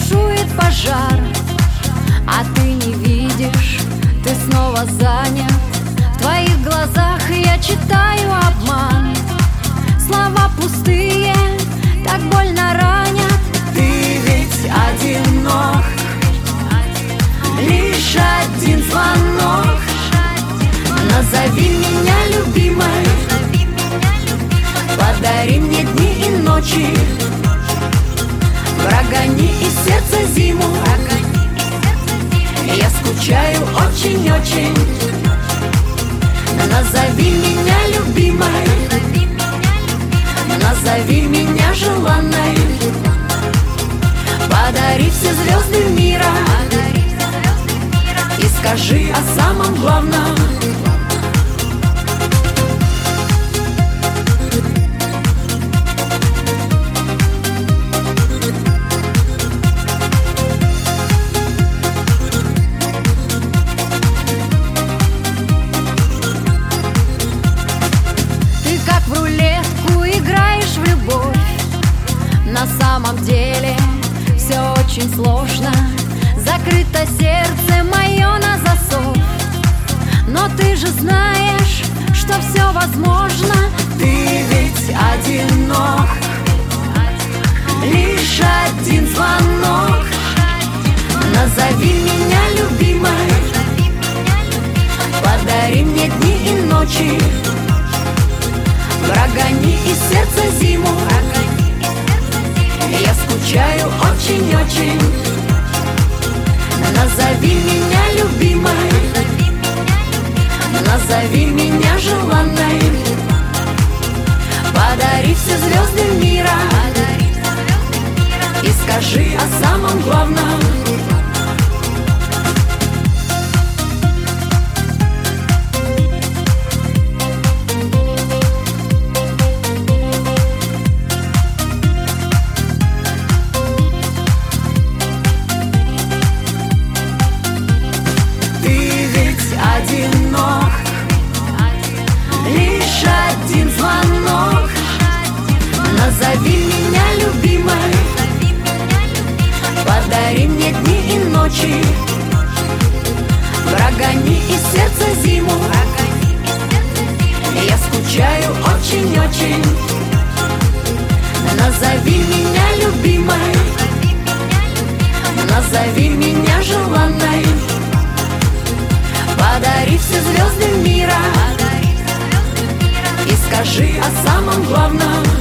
бушует пожар, а ты не видишь, ты снова занят. В твоих глазах я читаю обман. Слова пустые, так больно ранят. Ты ведь одинок, лишь один звонок. Назови меня любимой, подари мне дни и ночи, прогони из сердца зиму. Я скучаю очень-очень. Назови меня любимой, назови меня желанной, подари все звезды мира и скажи о самом главном. В рулетку играешь в любовь. На самом деле все очень сложно. Закрыто сердце мое на засов. Но ты же знаешь, что все возможно. Ты ведь одинок, лишь один звонок. Назови меня любимой, подари мне дни и ночи, прогони из сердца зиму. Я скучаю очень-очень. Назови меня любимой, назови меня желанной, подари все звезды мира и скажи о самом главном. Одинок, лишь один звонок. Назови меня любимой, подари мне дни и ночи, прогони из сердца зиму. Я скучаю очень-очень. Назови меня любимой, назови меня желанной, подари все звезды мира и скажи о самом главном.